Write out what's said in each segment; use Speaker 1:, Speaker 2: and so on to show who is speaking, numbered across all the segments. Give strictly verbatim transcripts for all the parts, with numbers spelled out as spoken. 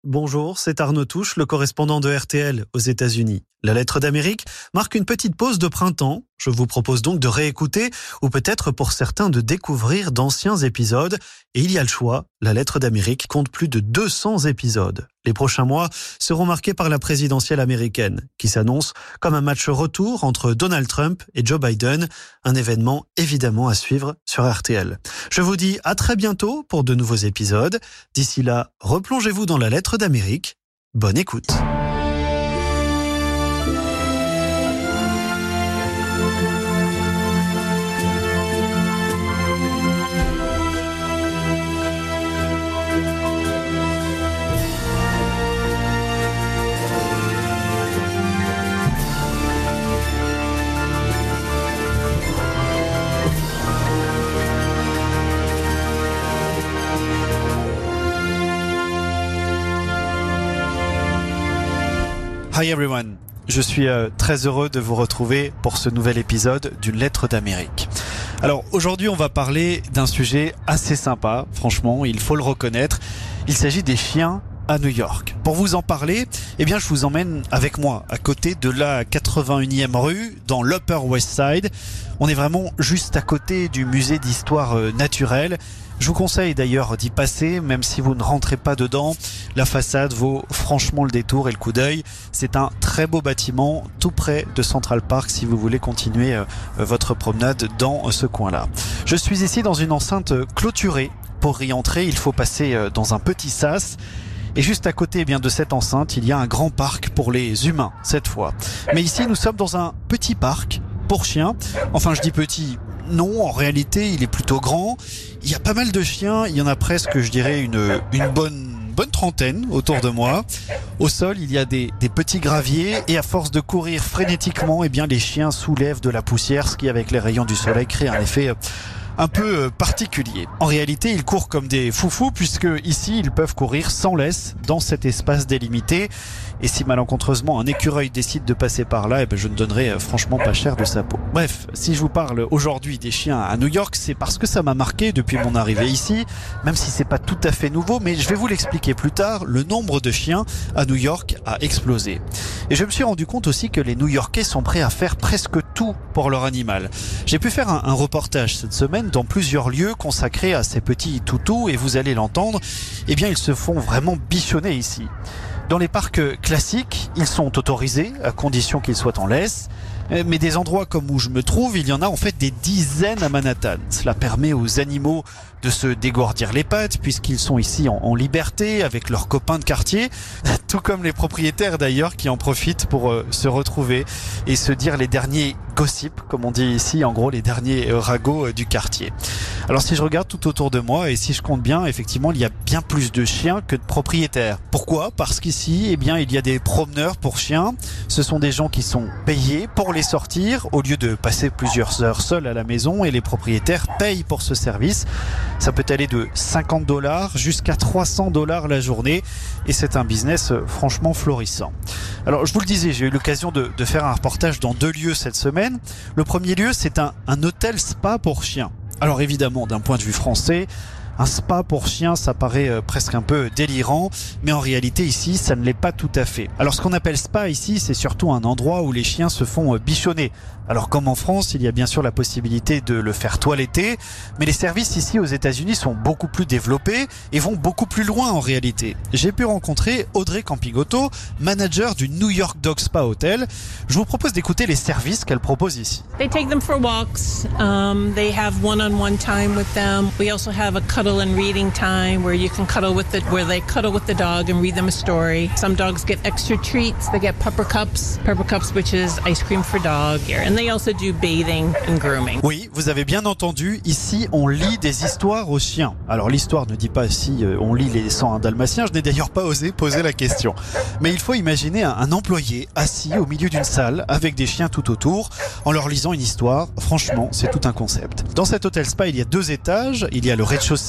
Speaker 1: Bonjour, c'est Arnaud Touche, le correspondant de R T L aux États-Unis. La lettre d'Amérique marque une petite pause de printemps. Je vous propose donc de réécouter ou peut-être pour certains de découvrir d'anciens épisodes. Et il y a le choix. La lettre d'Amérique compte plus de deux cents épisodes. Les prochains mois seront marqués par la présidentielle américaine qui s'annonce comme un match retour entre Donald Trump et Joe Biden. Un événement évidemment à suivre sur R T L. Je vous dis à très bientôt pour de nouveaux épisodes. D'ici là, replongez-vous dans la lettre d'Amérique. Bonne écoute. Hi everyone, je suis euh, très heureux de vous retrouver pour ce nouvel épisode d'une lettre d'Amérique. Alors aujourd'hui on va parler d'un sujet assez sympa, franchement il faut le reconnaître, il s'agit des chiens à New York. Pour vous en parler, eh bien je vous emmène avec moi à côté de la quatre-vingt-unième rue dans l'Upper West Side. On est vraiment juste à côté du musée d'histoire euh, naturelle. Je vous conseille d'ailleurs d'y passer, même si vous ne rentrez pas dedans. La façade vaut franchement le détour et le coup d'œil. C'est un très beau bâtiment, tout près de Central Park, si vous voulez continuer euh, votre promenade dans ce coin-là. Je suis ici dans une enceinte clôturée. Pour y entrer, il faut passer euh, dans un petit sas. Et juste à côté eh bien, de cette enceinte, il y a un grand parc pour les humains, cette fois. Mais ici, nous sommes dans un petit parc pour chiens. Enfin, je dis petit... Non, en réalité, il est plutôt grand. Il y a pas mal de chiens. Il y en a presque, je dirais, une, une bonne, bonne trentaine autour de moi. Au sol, il y a des, des petits graviers. Et à force de courir frénétiquement, eh bien, les chiens soulèvent de la poussière, ce qui, avec les rayons du soleil, crée un effet un peu particulier. En réalité, ils courent comme des foufous, puisque ici, ils peuvent courir sans laisse dans cet espace délimité. Et si malencontreusement un écureuil décide de passer par là, eh ben je ne donnerai franchement pas cher de sa peau. Bref, si je vous parle aujourd'hui des chiens à New York, c'est parce que ça m'a marqué depuis mon arrivée ici, même si c'est pas tout à fait nouveau, mais je vais vous l'expliquer plus tard, le nombre de chiens à New York a explosé. Et je me suis rendu compte aussi que les New-Yorkais sont prêts à faire presque tout pour leur animal. J'ai pu faire un, un reportage cette semaine dans plusieurs lieux consacrés à ces petits toutous, et vous allez l'entendre, eh bien ils se font vraiment bichonner ici. Dans les parcs classiques, ils sont autorisés, à condition qu'ils soient en laisse. Mais des endroits comme où je me trouve, il y en a en fait des dizaines à Manhattan. Cela permet aux animaux de se dégourdir les pattes, puisqu'ils sont ici en, en liberté avec leurs copains de quartier, tout comme les propriétaires d'ailleurs qui en profitent pour euh, se retrouver et se dire les derniers gossips, comme on dit ici, en gros les derniers euh, ragots euh, du quartier. Alors si je regarde tout autour de moi et si je compte bien, effectivement il y a bien plus de chiens que de propriétaires. Pourquoi ? Parce qu'ici, eh bien il y a des promeneurs pour chiens. Ce sont des gens qui sont payés pour les sortir au lieu de passer plusieurs heures seuls à la maison, et les propriétaires payent pour ce service. Ça peut aller de cinquante dollars jusqu'à trois cents dollars la journée, et c'est un business franchement florissant. Alors je vous le disais, j'ai eu l'occasion de, de faire un reportage dans deux lieux cette semaine. Le premier lieu, c'est un, un hôtel spa pour chiens. Alors évidemment, d'un point de vue français, un spa pour chiens, ça paraît euh, presque un peu délirant, mais en réalité ici, ça ne l'est pas tout à fait. Alors ce qu'on appelle spa ici, c'est surtout un endroit où les chiens se font euh, bichonner. Alors comme en France, il y a bien sûr la possibilité de le faire toiletter, mais les services ici aux États-Unis sont beaucoup plus développés et vont beaucoup plus loin en réalité. J'ai pu rencontrer Audrey Campigotto, manager du New York Dog Spa Hotel. Je vous propose d'écouter les services qu'elle propose ici.
Speaker 2: They take them for walks. Um, they have one-on-one time with them. We also have a cuddle and reading time where you can cuddle with the, where they cuddle with the dog and read them a story. Some dogs get extra treats. They get pupper cups, pupper cups, which is ice cream for dog. And they also do bathing and grooming.
Speaker 1: Oui, vous avez bien entendu. Ici, on lit des histoires aux chiens. Alors, l'histoire ne dit pas si euh, on lit les cent un dalmatiens. Je n'ai d'ailleurs pas osé poser la question. Mais il faut imaginer un, un employé assis au milieu d'une salle avec des chiens tout autour en leur lisant une histoire. Franchement, c'est tout un concept. Dans cet hôtel spa, il y a deux étages. Il y a le rez-de-chaussée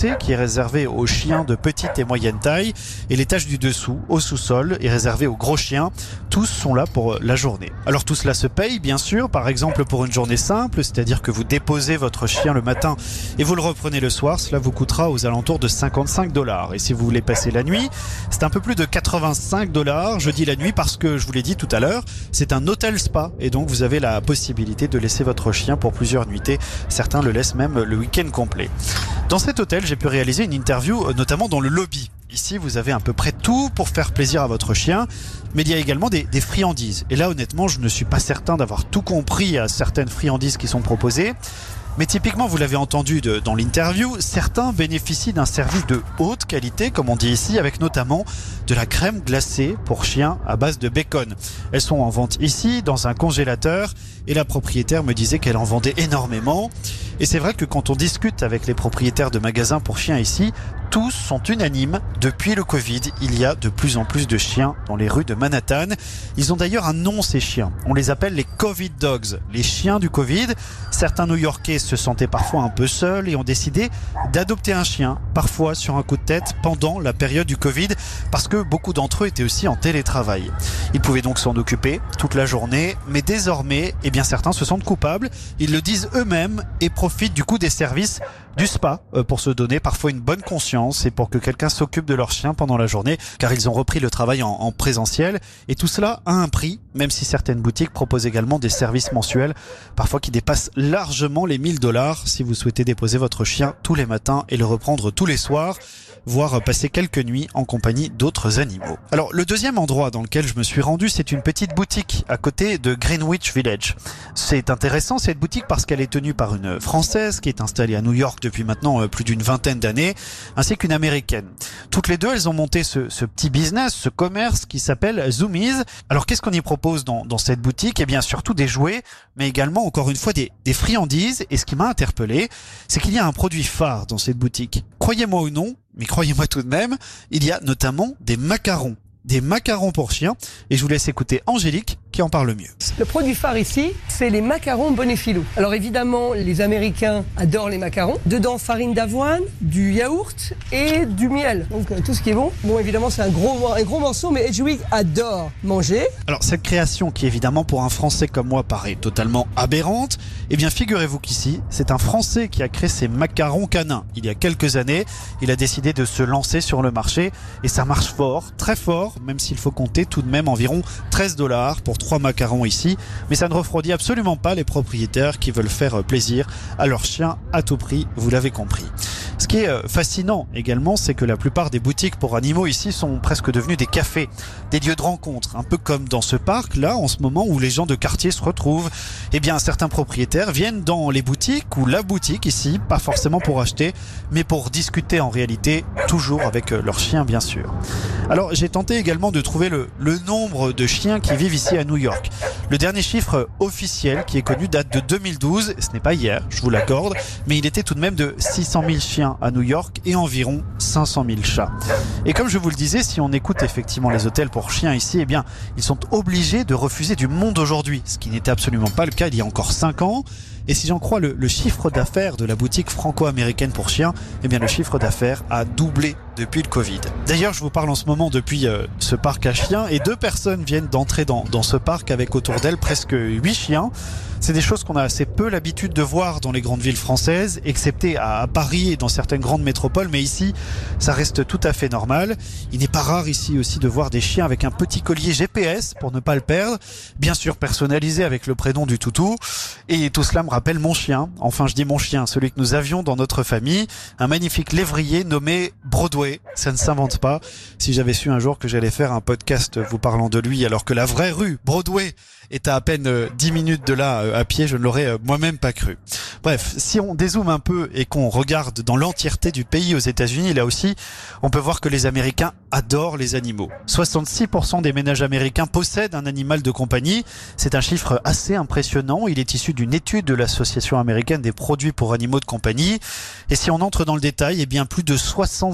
Speaker 1: C qui est réservé aux chiens de petite et moyenne taille et l'étage du dessous, au sous-sol, est réservé aux gros chiens. Tous sont là pour la journée. Alors tout cela se paye bien sûr, par exemple pour une journée simple, c'est-à-dire que vous déposez votre chien le matin et vous le reprenez le soir, cela vous coûtera aux alentours de cinquante-cinq dollars. Et si vous voulez passer la nuit, c'est un peu plus de quatre-vingt-cinq dollars. Je dis la nuit parce que je vous l'ai dit tout à l'heure, c'est un hôtel spa et donc vous avez la possibilité de laisser votre chien pour plusieurs nuitées. Certains le laissent même le week-end complet. Dans cet hôtel, j'ai pu réaliser une interview notamment dans le lobby. Ici, vous avez à peu près tout pour faire plaisir à votre chien, mais il y a également des, des friandises. Et là, honnêtement, je ne suis pas certain d'avoir tout compris à certaines friandises qui sont proposées. Mais typiquement, vous l'avez entendu de, dans l'interview, certains bénéficient d'un service de haute qualité, comme on dit ici, avec notamment de la crème glacée pour chiens à base de bacon. Elles sont en vente ici, dans un congélateur, et la propriétaire me disait qu'elle en vendait énormément. Et c'est vrai que quand on discute avec les propriétaires de magasins pour chiens ici, tous sont unanimes. Depuis le Covid, il y a de plus en plus de chiens dans les rues de Manhattan. Ils ont d'ailleurs un nom, ces chiens. On les appelle les Covid Dogs, les chiens du Covid. Certains New-Yorkais se sentaient parfois un peu seuls et ont décidé d'adopter un chien, parfois sur un coup de tête pendant la période du Covid, parce que beaucoup d'entre eux étaient aussi en télétravail. Ils pouvaient donc s'en occuper toute la journée, mais désormais, eh bien certains se sentent coupables. Ils le disent eux-mêmes et profitent du coup des services du spa pour se donner parfois une bonne conscience et pour que quelqu'un s'occupe de leur chien pendant la journée, car ils ont repris le travail en, en présentiel. Et tout cela a un prix, même si certaines boutiques proposent également des services mensuels, parfois qui dépassent largement les mille dollars si vous souhaitez déposer votre chien tous les matins et le reprendre tous les soirs, voire passer quelques nuits en compagnie d'autres animaux. Alors le deuxième endroit dans lequel je me suis rendu, c'est une petite boutique à côté de Greenwich Village. C'est intéressant cette boutique parce qu'elle est tenue par une Française qui est installée à New York depuis maintenant plus d'une vingtaine d'années, ainsi qu'une Américaine. Toutes les deux, elles ont monté ce, ce petit business, ce commerce qui s'appelle Zoomies. Alors qu'est-ce qu'on y propose dans, dans cette boutique ? Eh bien surtout des jouets, mais également encore une fois des, des friandises. Et ce qui m'a interpellé, c'est qu'il y a un produit phare dans cette boutique. Croyez-moi ou non, mais croyez-moi tout de même, il y a notamment des macarons. Des macarons pour chiens. Et je vous laisse écouter Angélique qui en parle mieux.
Speaker 3: Le produit phare ici, c'est les macarons Bonefilou. Alors évidemment, les Américains adorent les macarons. Dedans, farine d'avoine, du yaourt et du miel. Donc euh, tout ce qui est bon. Bon, évidemment, c'est un gros, un gros morceau, mais Edgewick adore manger.
Speaker 1: Alors cette création qui évidemment pour un Français comme moi paraît totalement aberrante, eh bien figurez-vous qu'ici, c'est un Français qui a créé ces macarons canins. Il y a quelques années, il a décidé de se lancer sur le marché et ça marche fort, très fort, même s'il faut compter tout de même environ treize dollars pour trois macarons ici, mais ça ne refroidit absolument pas les propriétaires qui veulent faire plaisir à leurs chiens à tout prix, vous l'avez compris. Ce qui est fascinant également, c'est que la plupart des boutiques pour animaux ici sont presque devenues des cafés, des lieux de rencontre, un peu comme dans ce parc là en ce moment où les gens de quartier se retrouvent. Eh bien certains propriétaires viennent dans les boutiques ou la boutique ici, pas forcément pour acheter, mais pour discuter en réalité, toujours avec leurs chiens bien sûr. Alors j'ai tenté également de trouver le, le nombre de chiens qui vivent ici à New York. Le dernier chiffre officiel qui est connu date de deux mille douze, ce n'est pas hier, je vous l'accorde, mais il était tout de même de six cent mille chiens à New York et environ cinq cent mille chats. Et comme je vous le disais, si on écoute effectivement les hôtels pour chiens ici, eh bien, ils sont obligés de refuser du monde aujourd'hui, ce qui n'était absolument pas le cas il y a encore cinq ans. Et si j'en crois le, le chiffre d'affaires de la boutique franco-américaine pour chiens, eh bien le chiffre d'affaires a doublé depuis le Covid. D'ailleurs, je vous parle en ce moment depuis euh, ce parc à chiens et deux personnes viennent d'entrer dans, dans ce parc avec autour d'elles presque huit chiens. C'est des choses qu'on a assez peu l'habitude de voir dans les grandes villes françaises, excepté à Paris et dans certaines grandes métropoles, mais ici, ça reste tout à fait normal. Il n'est pas rare ici aussi de voir des chiens avec un petit collier G P S pour ne pas le perdre, bien sûr personnalisé avec le prénom du toutou. Et tout cela me rappelle mon chien, enfin je dis mon chien, celui que nous avions dans notre famille, un magnifique lévrier nommé Broadway. Ça ne s'invente pas. Si j'avais su un jour que j'allais faire un podcast vous parlant de lui, alors que la vraie rue Broadway est à à peine dix minutes de là à pied, je ne l'aurais moi-même pas cru. Bref, si on dézoome un peu et qu'on regarde dans l'entièreté du pays aux États-Unis, là aussi, on peut voir que les Américains adorent les animaux. soixante-six pour cent des ménages américains possèdent un animal de compagnie. C'est un chiffre assez impressionnant. Il est issu d'une étude de l'Association américaine des produits pour animaux de compagnie. Et si on entre dans le détail, eh bien plus de soixante-cinq millions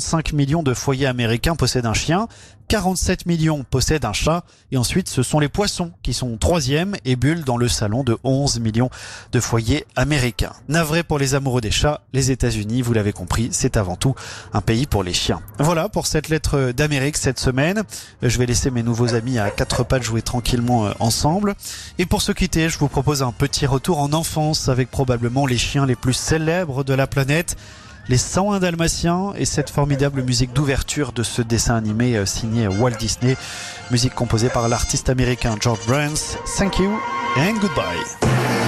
Speaker 1: millions de foyers américains possèdent un chien, quarante-sept millions possèdent un chat, et ensuite ce sont les poissons qui sont troisième et bullent dans le salon de onze millions de foyers américains. Navré pour les amoureux des chats, les États-Unis, vous l'avez compris, c'est avant tout un pays pour les chiens. Voilà pour cette lettre d'Amérique cette semaine. Je vais laisser mes nouveaux amis à quatre pattes jouer tranquillement ensemble. Et pour se quitter, je vous propose un petit retour en enfance avec probablement les chiens les plus célèbres de la planète, les cent un Dalmatiens, et cette formidable musique d'ouverture de ce dessin animé signé Walt Disney, musique composée par l'artiste américain George Bruns. Thank you and goodbye.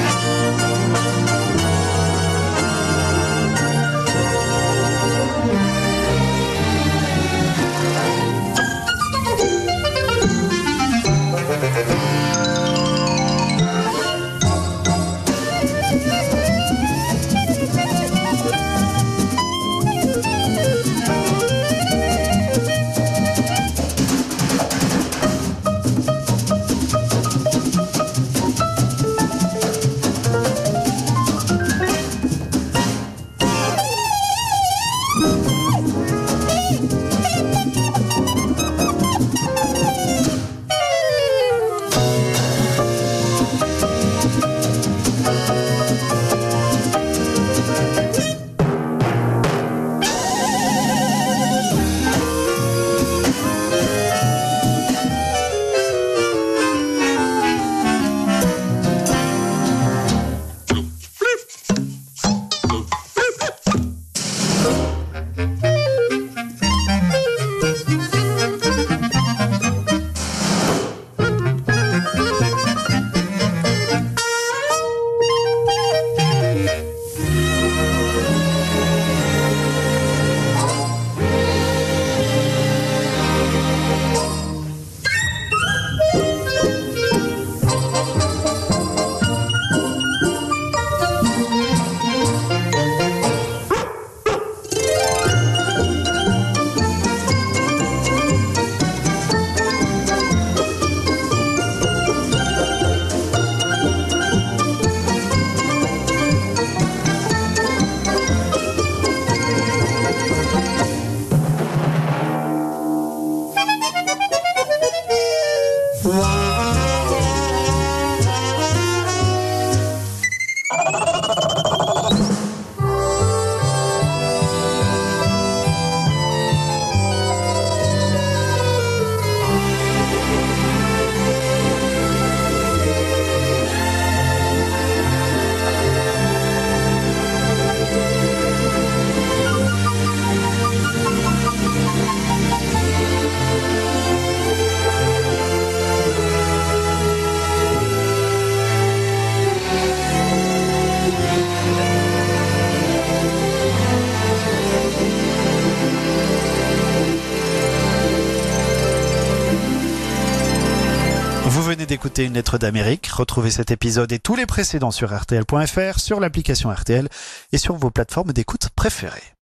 Speaker 1: Vous venez d'écouter Une lettre d'Amérique. Retrouvez cet épisode et tous les précédents sur R T L point F R, sur l'application R T L et sur vos plateformes d'écoute préférées.